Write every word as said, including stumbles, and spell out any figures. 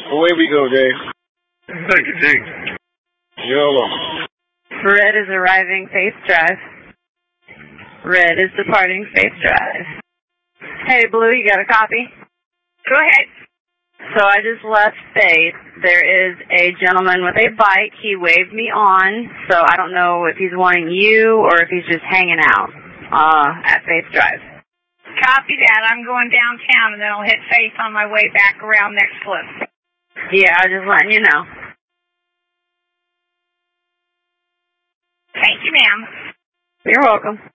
Away we go, Dave. Thank you, Dave. You're welcome. Red is arriving, Faith Drive. Red is departing, Faith Drive. Hey, Blue, you got a copy? Go ahead. So I just left Faith. There is a gentleman with a bike. He waved me on, so I don't know if he's wanting you or if he's just hanging out uh, at Faith Drive. Copy that. I'm going downtown, and then I'll hit Faith on my way back around next flip. Yeah, I was just letting you know. Thank you, ma'am. You're welcome.